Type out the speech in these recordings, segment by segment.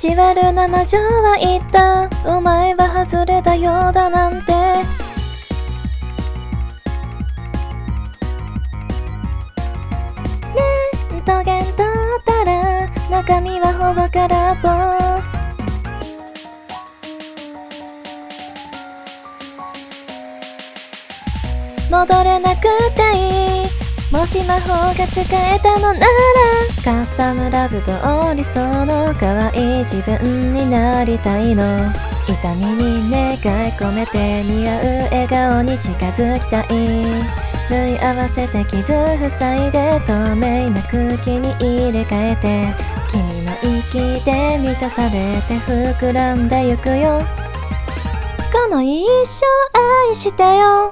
地悪な魔女は言った。お前は外れたようだなんて。レントゲン取ったら中身はほぼ空っぽ。戻れなくていい。もし魔法が使えたのならカスタムラブと理想の可愛い自分になりたいの。痛みに願い込めて似合う笑顔に近づきたい。縫い合わせて傷塞いで透明な空気に入れ替えて君の息で満たされて膨らんでゆくよ。この一生愛してよ。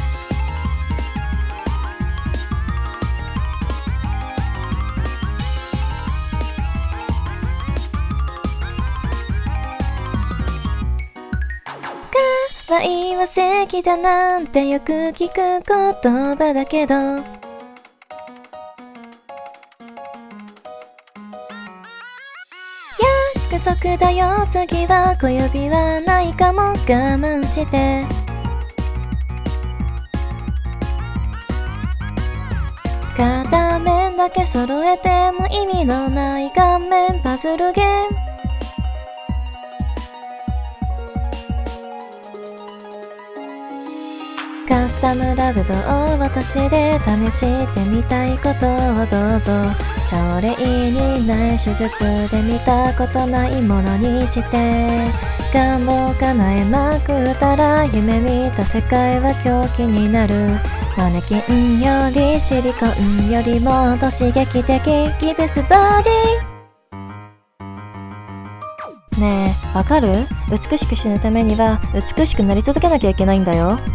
可愛は正義だなんてよく聞く言葉だけど約束だよ次は小指はないかも我慢して片面だけ揃えても意味のない顔面パズルゲームカスタムラブと私で試してみたいことをどうぞ症例にない手術で見たことないものにして願望叶えまくったら夢見た世界は狂気になるマネキンよりシリコンよりもっと刺激的ギブスボディねえわかる？美しく死ぬためには美しくなり続けなきゃいけないんだよ。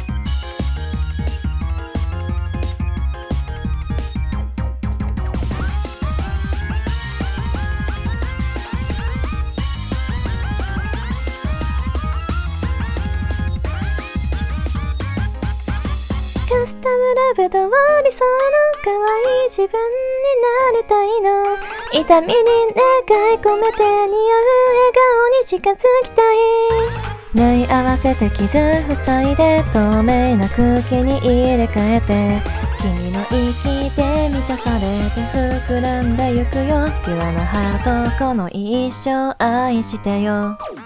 カスタムラブと理想の可愛い自分になりたいの痛みに願い込めて似合う笑顔に近づきたい縫い合わせて傷塞いで透明な空気に入れ替えて君の息で満たされて膨らんでゆくよピュアなハートこの一生愛してよ